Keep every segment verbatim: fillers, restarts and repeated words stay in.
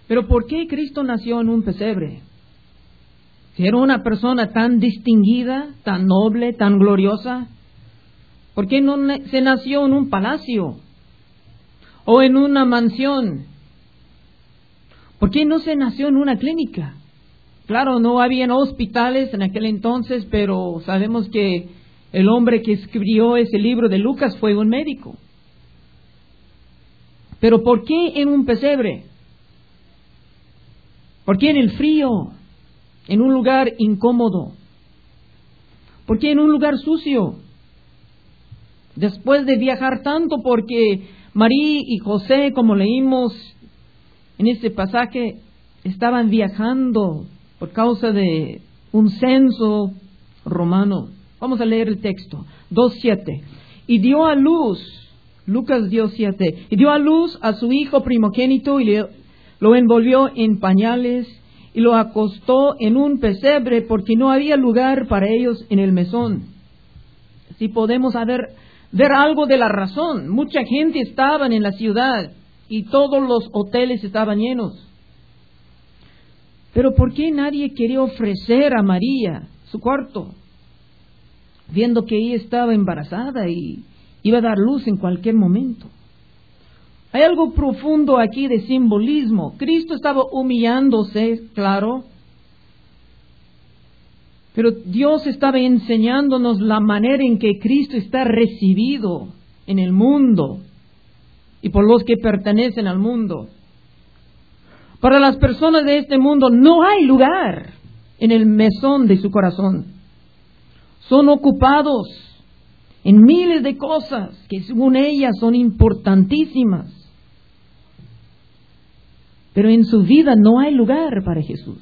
Pero ¿por qué Cristo nació en un pesebre? Si era una persona tan distinguida, tan noble, tan gloriosa, ¿por qué no se nació en un palacio o en una mansión? ¿Por qué no se nació en una clínica? Claro, no habían hospitales en aquel entonces, pero sabemos que el hombre que escribió ese libro de Lucas fue un médico. Pero ¿por qué en un pesebre? ¿Por qué en el frío? En un lugar incómodo. ¿Por qué en un lugar sucio? Después de viajar tanto, porque María y José, como leímos en este pasaje, estaban viajando por causa de un censo romano. Vamos a leer el texto. dos siete. Y dio a luz, Lucas dio siete, y dio a luz a su hijo primogénito y le, lo envolvió en pañales y lo acostó en un pesebre porque no había lugar para ellos en el mesón. Si podemos haber, ver algo de la razón. Mucha gente estaba en la ciudad y todos los hoteles estaban llenos. Pero ¿por qué nadie quería ofrecer a María su cuarto? Viendo que ella estaba embarazada y iba a dar luz en cualquier momento. Hay algo profundo aquí de simbolismo. Cristo estaba humillándose, claro, pero Dios estaba enseñándonos la manera en que Cristo está recibido en el mundo y por los que pertenecen al mundo. Para las personas de este mundo no hay lugar en el mesón de su corazón. Son ocupados en miles de cosas que según ellas son importantísimas. Pero en su vida no hay lugar para Jesús.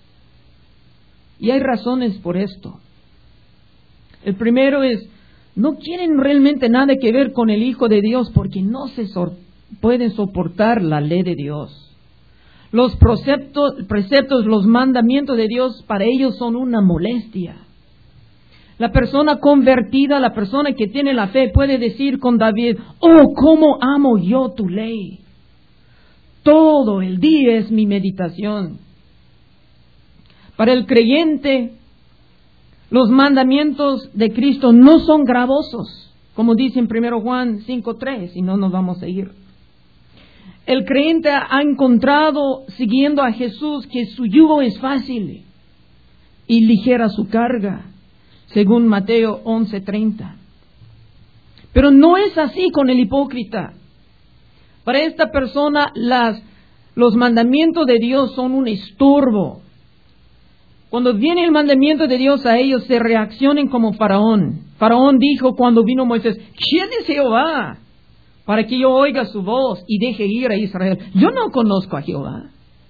Y hay razones por esto. El primero es, no quieren realmente nada que ver con el Hijo de Dios porque no se so- pueden soportar la ley de Dios. Los preceptos, preceptos, los mandamientos de Dios para ellos son una molestia. La persona convertida, la persona que tiene la fe puede decir con David, oh, cómo amo yo tu ley. Todo el día es mi meditación. Para el creyente, los mandamientos de Cristo no son gravosos, como dice en primero Juan cinco tres, y no nos vamos a ir. El creyente ha encontrado, siguiendo a Jesús, que su yugo es fácil y ligera su carga, según Mateo once treinta. Pero no es así con el hipócrita. Para esta persona, las, los mandamientos de Dios son un estorbo. Cuando viene el mandamiento de Dios a ellos, se reaccionan como Faraón. Faraón dijo cuando vino Moisés, ¿quién es Jehová? Para que yo oiga su voz y deje ir a Israel. Yo no conozco a Jehová.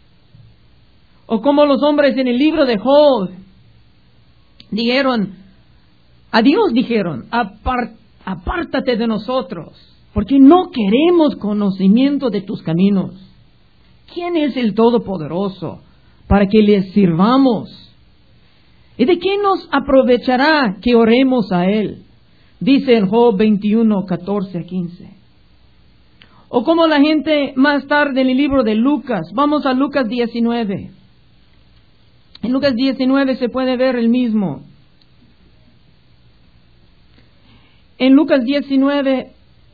O como los hombres en el libro de Job dijeron, a Dios dijeron, Apart, apártate de nosotros, porque no queremos conocimiento de tus caminos. ¿Quién es el Todopoderoso para que le sirvamos? ¿Y de qué nos aprovechará que oremos a Él? Dice en Job veintiuno, catorce a quince. O como la gente más tarde en el libro de Lucas, vamos a Lucas diecinueve. En Lucas diecinueve se puede ver el mismo. En Lucas diecinueve,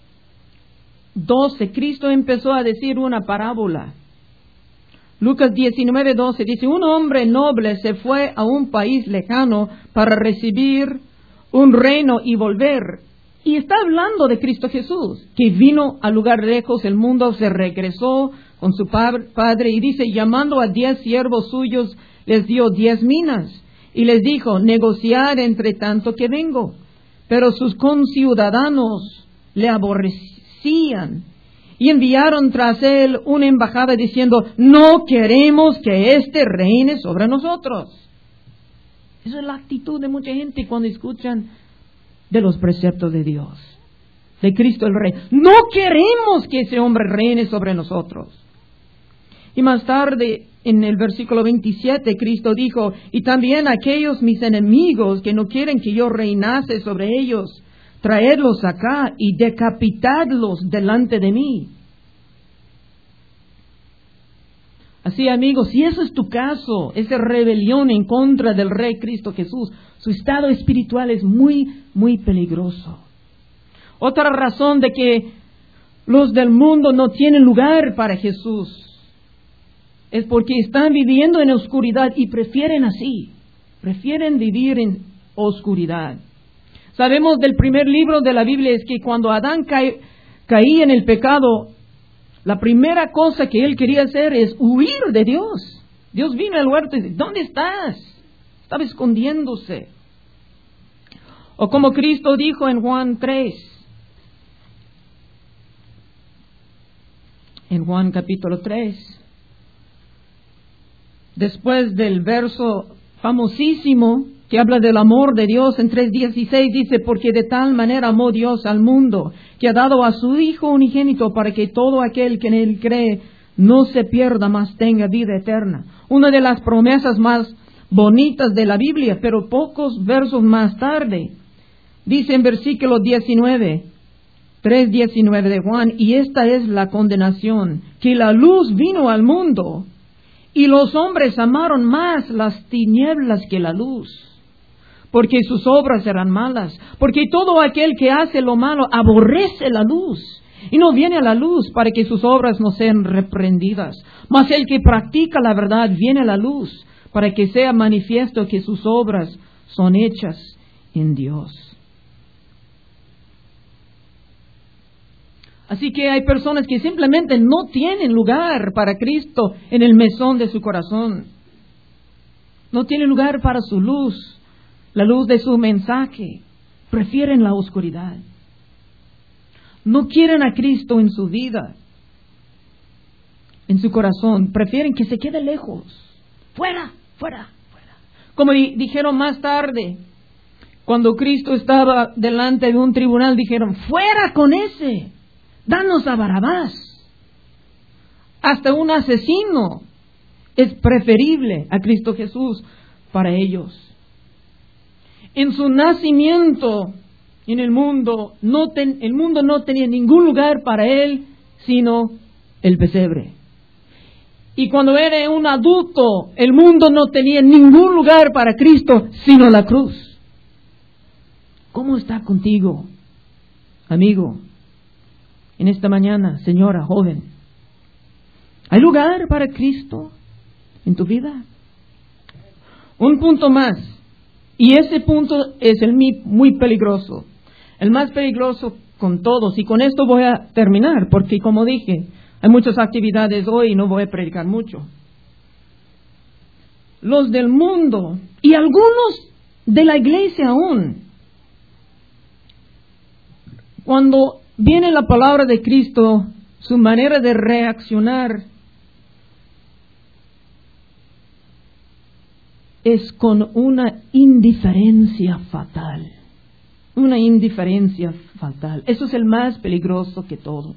doce, Cristo empezó a decir una parábola. Lucas diecinueve, doce dice, un hombre noble se fue a un país lejano para recibir un reino y volver. Y está hablando de Cristo Jesús, que vino a lugar lejos del mundo, se regresó con su padre y dice, llamando a diez siervos suyos, les dio diez minas y les dijo, negociar entre tanto que vengo. Pero sus conciudadanos le aborrecían y enviaron tras él una embajada diciendo, no queremos que éste reine sobre nosotros. Esa es la actitud de mucha gente cuando escuchan de los preceptos de Dios, de Cristo el Rey. No queremos que ese hombre reine sobre nosotros. Y más tarde, en el versículo veintisiete, Cristo dijo, y también aquellos mis enemigos que no quieren que yo reinase sobre ellos, traedlos acá y decapitadlos delante de mí. Así, amigos, si eso es tu caso, esa rebelión en contra del Rey Cristo Jesús, su estado espiritual es muy, muy peligroso. Otra razón de que los del mundo no tienen lugar para Jesús es porque están viviendo en oscuridad y prefieren así, prefieren vivir en oscuridad. Sabemos del primer libro de la Biblia es que cuando Adán cae, caía en el pecado, la primera cosa que él quería hacer es huir de Dios. Dios vino al huerto y dice, ¿dónde estás? Estaba escondiéndose. O como Cristo dijo en Juan tres, en Juan capítulo tres, después del verso famosísimo que habla del amor de Dios en tres dieciséis, dice, porque de tal manera amó Dios al mundo, que ha dado a su Hijo unigénito para que todo aquel que en él cree no se pierda, mas tenga vida eterna. Una de las promesas más bonitas de la Biblia, pero pocos versos más tarde, dice en versículo diecinueve, tres diecinueve de Juan, y esta es la condenación, que la luz vino al mundo, y los hombres amaron más las tinieblas que la luz, porque sus obras eran malas, porque todo aquel que hace lo malo aborrece la luz, y no viene a la luz para que sus obras no sean reprendidas. Mas el que practica la verdad viene a la luz, para que sea manifiesto que sus obras son hechas en Dios. Así que hay personas que simplemente no tienen lugar para Cristo en el mesón de su corazón. No tienen lugar para su luz, la luz de su mensaje. Prefieren la oscuridad. No quieren a Cristo en su vida, en su corazón. Prefieren que se quede lejos. Fuera, fuera, fuera. Como di- dijeron más tarde, cuando Cristo estaba delante de un tribunal, dijeron, fuera con ese. Danos a Barabás. Hasta un asesino es preferible a Cristo Jesús para ellos. En su nacimiento en el mundo, no ten, el mundo no tenía ningún lugar para él, sino el pesebre. Y cuando era un adulto, el mundo no tenía ningún lugar para Cristo, sino la cruz. ¿Cómo está contigo, amigo? En esta mañana, señora joven, ¿hay lugar para Cristo en tu vida? Un punto más, y ese punto es el muy peligroso, el más peligroso con todos, y con esto voy a terminar, porque como dije, hay muchas actividades hoy y no voy a predicar mucho. Los del mundo, y algunos de la iglesia aún, cuando viene la palabra de Cristo, su manera de reaccionar es con una indiferencia fatal. Una indiferencia fatal. Eso es el más peligroso que todo.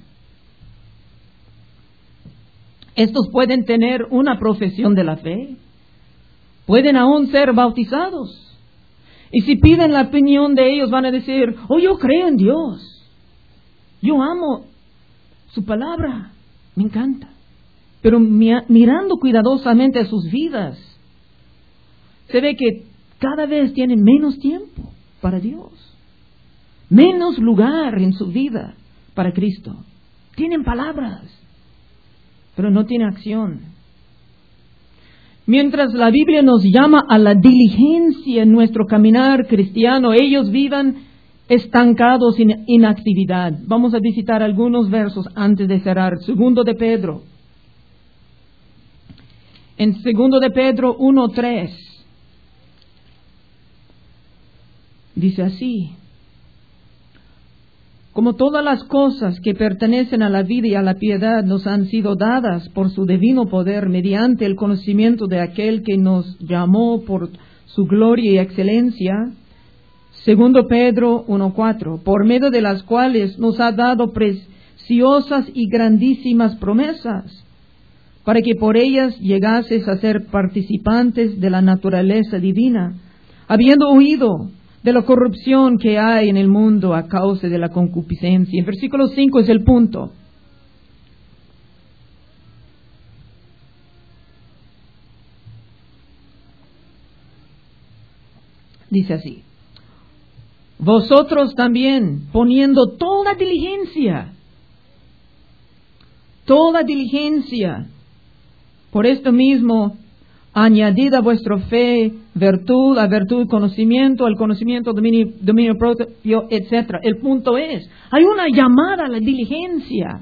Estos pueden tener una profesión de la fe. Pueden aún ser bautizados. Y si piden la opinión de ellos, van a decir, oh, yo creo en Dios. Yo amo su palabra, me encanta. Pero mirando cuidadosamente a sus vidas, se ve que cada vez tienen menos tiempo para Dios. Menos lugar en su vida para Cristo. Tienen palabras, pero no tienen acción. Mientras la Biblia nos llama a la diligencia en nuestro caminar cristiano, ellos vivan estancados en inactividad. Vamos a visitar algunos versos antes de cerrar. Segundo de Pedro. En Segundo de Pedro uno tres. Dice así. Como todas las cosas que pertenecen a la vida y a la piedad nos han sido dadas por su divino poder mediante el conocimiento de aquel que nos llamó por su gloria y excelencia, Segundo Pedro uno cuatro, por medio de las cuales nos ha dado preciosas y grandísimas promesas, para que por ellas llegases a ser participantes de la naturaleza divina, habiendo huido de la corrupción que hay en el mundo a causa de la concupiscencia. En versículo cinco es el punto. dice así: vosotros también, poniendo toda diligencia, toda diligencia, por esto mismo, añadid a vuestra fe virtud, a virtud conocimiento, al conocimiento dominio, dominio propio, etcétera. El punto es, hay una llamada a la diligencia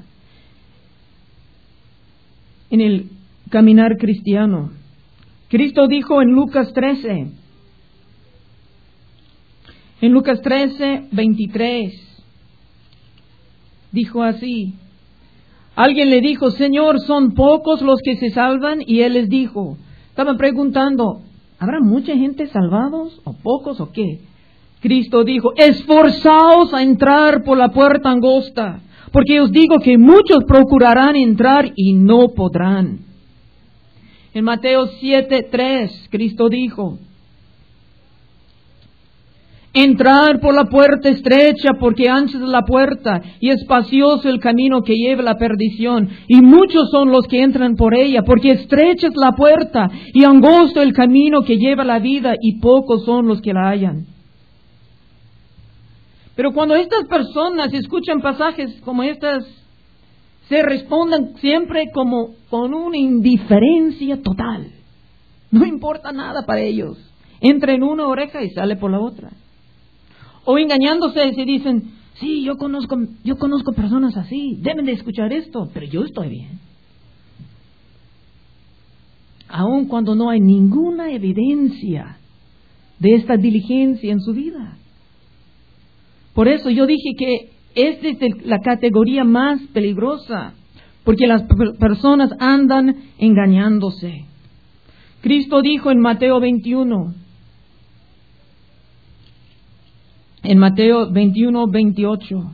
en el caminar cristiano. Cristo dijo en Lucas trece, en Lucas trece, veintitrés, dijo así: alguien le dijo, Señor, ¿son pocos los que se salvan? Y Él les dijo, estaban preguntando, ¿habrá mucha gente salvados o pocos o qué? Cristo dijo, esforzaos a entrar por la puerta angosta, porque os digo que muchos procurarán entrar y no podrán. En Mateo siete, tres, Cristo dijo, entrar por la puerta estrecha, porque ancha es la puerta y espacioso el camino que lleva a la perdición, y muchos son los que entran por ella, porque estrecha es la puerta y angosto el camino que lleva a la vida, y pocos son los que la hallan. Pero cuando estas personas escuchan pasajes como estas, se responden siempre como con una indiferencia total. No importa nada para ellos. Entra en una oreja y sale por la otra. O engañándose se dicen, sí, yo conozco, yo conozco personas así, deben de escuchar esto, pero yo estoy bien. Aun cuando no hay ninguna evidencia de esta diligencia en su vida. Por eso yo dije que esta es la categoría más peligrosa, porque las personas andan engañándose. Cristo dijo en Mateo veintiuno, en Mateo veintiuno, veintiocho,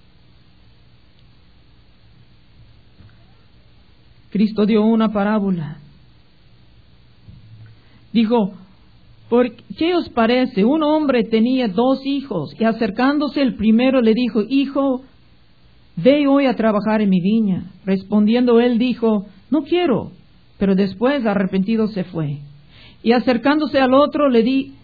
Cristo dio una parábola. Dijo, ¿por qué os parece? Un hombre tenía dos hijos, y acercándose el primero le dijo, hijo, ve hoy a trabajar en mi viña. Respondiendo él dijo, no quiero. Pero después, arrepentido, se fue. Y acercándose al otro le di,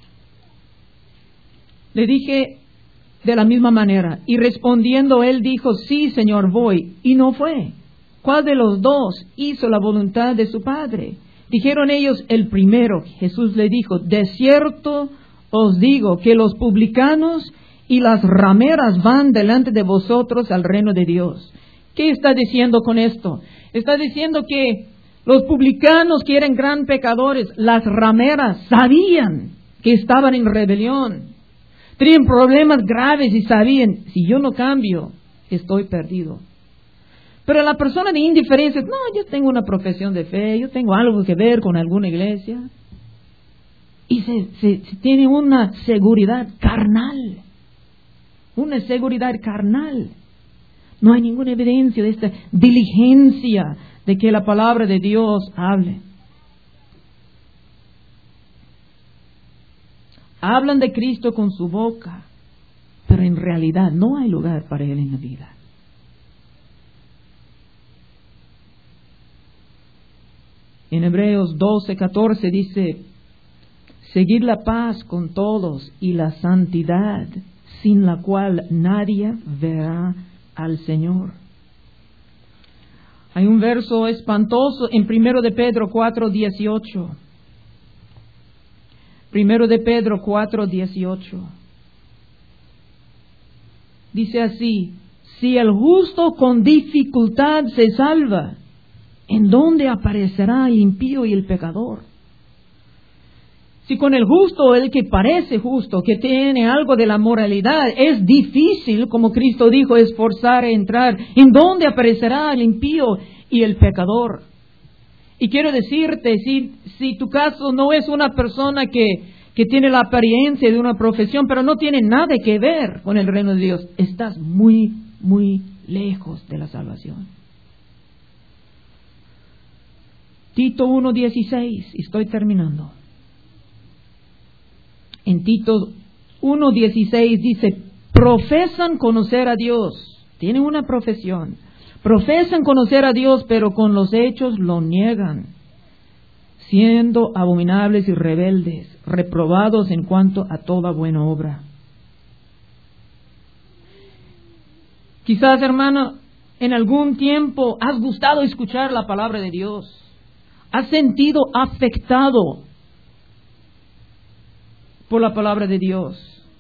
le dije de la misma manera. Y respondiendo él dijo, sí, Señor, voy. Y no fue. ¿Cuál de los dos hizo la voluntad de su padre? Dijeron ellos, el primero. Jesús le dijo, de cierto os digo que los publicanos y las rameras van delante de vosotros al reino de Dios. ¿Qué está diciendo con esto? Está diciendo que los publicanos, que eran gran pecadores, las rameras, sabían que estaban en rebelión. Tenían problemas graves y sabían, si yo no cambio, estoy perdido. Pero la persona de indiferencia, no, yo tengo una profesión de fe, yo tengo algo que ver con alguna iglesia. Y se, se, se tiene una seguridad carnal. Una seguridad carnal. No hay ninguna evidencia de esta diligencia de que la palabra de Dios hable. Hablan de Cristo con su boca, pero en realidad no hay lugar para Él en la vida. En Hebreos doce, catorce dice, seguid la paz con todos y la santidad, sin la cual nadie verá al Señor. Hay un verso espantoso en Primero de Pedro cuatro, dieciocho. Primero de Pedro cuatro, dieciocho. Dice así, si el justo con dificultad se salva, ¿en dónde aparecerá el impío y el pecador? Si con el justo, el que parece justo, que tiene algo de la moralidad, es difícil, como Cristo dijo, esforzar a entrar, ¿en dónde aparecerá el impío y el pecador? Y quiero decirte, si, si tu caso no es una persona que, que tiene la apariencia de una profesión, pero no tiene nada que ver con el reino de Dios, estás muy, muy lejos de la salvación. Tito uno dieciséis, estoy terminando. En Tito uno dieciséis dice, profesan conocer a Dios, tienen una profesión, profesan conocer a Dios, pero con los hechos lo niegan, siendo abominables y rebeldes, reprobados en cuanto a toda buena obra. Quizás, hermano, en algún tiempo has gustado escuchar la palabra de Dios. Has sentido afectado por la palabra de Dios.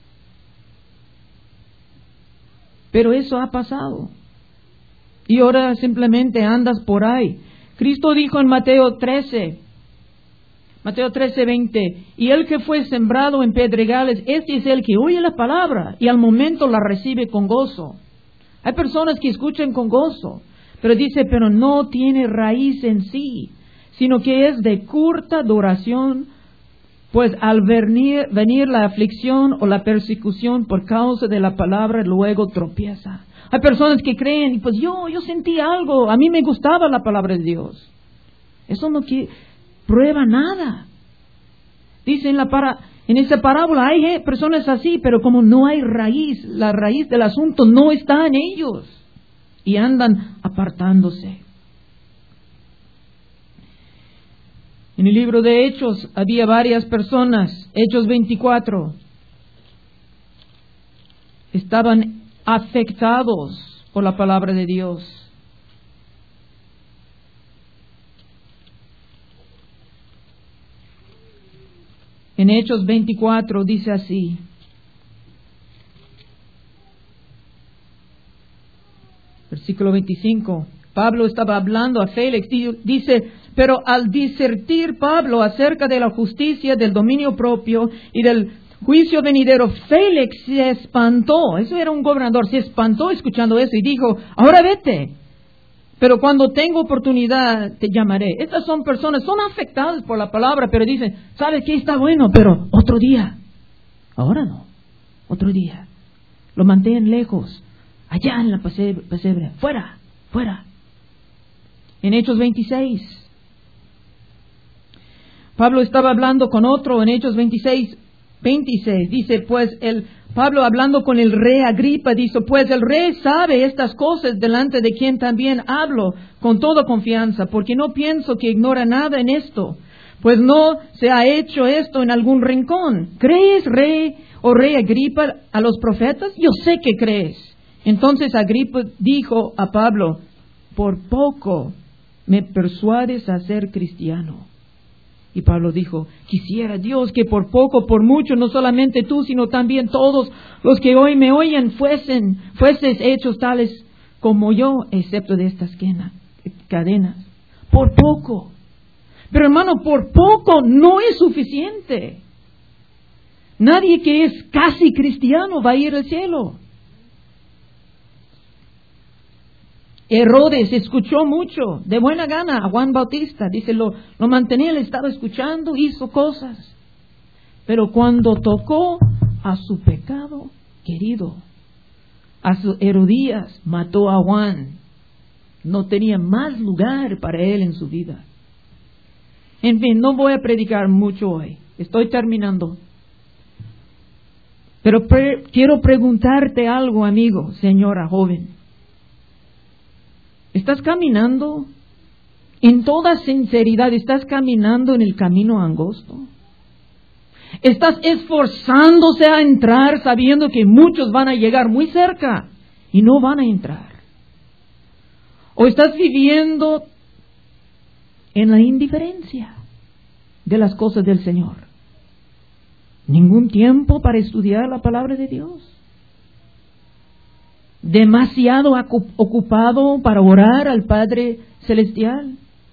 Pero eso ha pasado. Y ahora simplemente andas por ahí. Cristo dijo en Mateo trece, Mateo trece, veinte, y el que fue sembrado en pedregales, este es el que oye la palabra y al momento la recibe con gozo. Hay personas que escuchan con gozo, pero dice, pero no tiene raíz en sí, sino que es de corta duración, pues al venir, venir la aflicción o la persecución por causa de la palabra, luego tropieza. Hay personas que creen, pues yo, yo sentí algo, a mí me gustaba la palabra de Dios. Eso no que, prueba nada. Dice en, la para, en esa parábola hay personas así, pero como no hay raíz, la raíz del asunto no está en ellos. Y andan apartándose. En el libro de Hechos había varias personas, Hechos veinticuatro, estaban afectados por la palabra de Dios. En Hechos veinticuatro dice así. Versículo veinticinco. Pablo estaba hablando a Félix, dice, pero al disertir Pablo acerca de la justicia, del dominio propio y del juicio venidero, Félix se espantó. Eso era un gobernador, se espantó escuchando eso y dijo, ahora vete, pero cuando tengo oportunidad te llamaré. Estas son personas, son afectadas por la palabra, pero dicen, ¿sabes qué? Está bueno, pero otro día. Ahora no, otro día. Lo mantienen lejos, allá en la pesebre, fuera, fuera. En Hechos veintiséis, Pablo estaba hablando con otro en Hechos veintiséis, veintiséis, dice, pues el Pablo hablando con el rey Agripa, dice, pues el rey sabe estas cosas delante de quien también hablo con toda confianza, porque no pienso que ignora nada en esto, pues no se ha hecho esto en algún rincón. ¿Crees, rey o rey Agripa, a los profetas? Yo sé que crees. Entonces Agripa dijo a Pablo, por poco me persuades a ser cristiano. Y Pablo dijo, quisiera Dios que por poco, por mucho, no solamente tú, sino también todos los que hoy me oyen fuesen, fueses hechos tales como yo, excepto de estas cadenas. Por poco. Pero hermano, por poco no es suficiente. Nadie que es casi cristiano va a ir al cielo. Herodes escuchó mucho, de buena gana, a Juan Bautista. Dice, lo, lo mantenía, le estaba escuchando, hizo cosas. Pero cuando tocó a su pecado querido, a su Herodías, mató a Juan. No tenía más lugar para él en su vida. En fin, no voy a predicar mucho hoy. Estoy terminando. Pero pre- quiero preguntarte algo, amigo, señora joven. ¿Estás caminando en toda sinceridad? ¿Estás caminando en el camino angosto? ¿Estás esforzándose a entrar sabiendo que muchos van a llegar muy cerca y no van a entrar? ¿O estás viviendo en la indiferencia de las cosas del Señor? ¿Ningún tiempo para estudiar la palabra de Dios? ¿Demasiado ocupado para orar al Padre Celestial?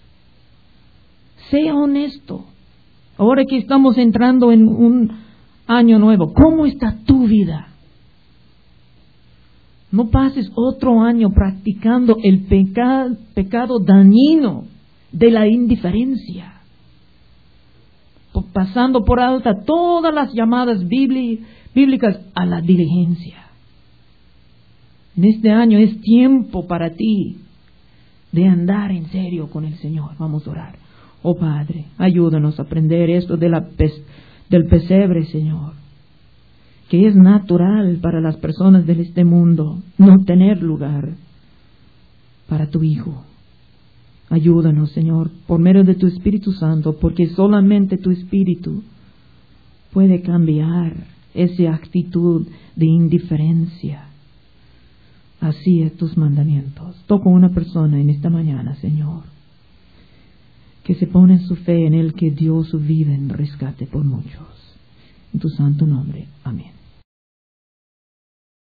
Sea honesto. Ahora que estamos entrando en un año nuevo, ¿cómo está tu vida? No pases otro año practicando el pecado, pecado dañino de la indiferencia, pasando por alta todas las llamadas bíblicas a la diligencia. En este año es tiempo para ti de andar en serio con el Señor. Vamos a orar. Oh Padre, ayúdanos a aprender esto de la pes- del pesebre, Señor, que es natural para las personas de este mundo no tener lugar para tu Hijo. Ayúdanos, Señor, por medio de tu Espíritu Santo, porque solamente tu Espíritu puede cambiar esa actitud de indiferencia hacia tus mandamientos. Toca una persona en esta mañana, Señor, que se pone su fe en Él, que dio su vida en rescate por muchos. En tu santo nombre. Amén.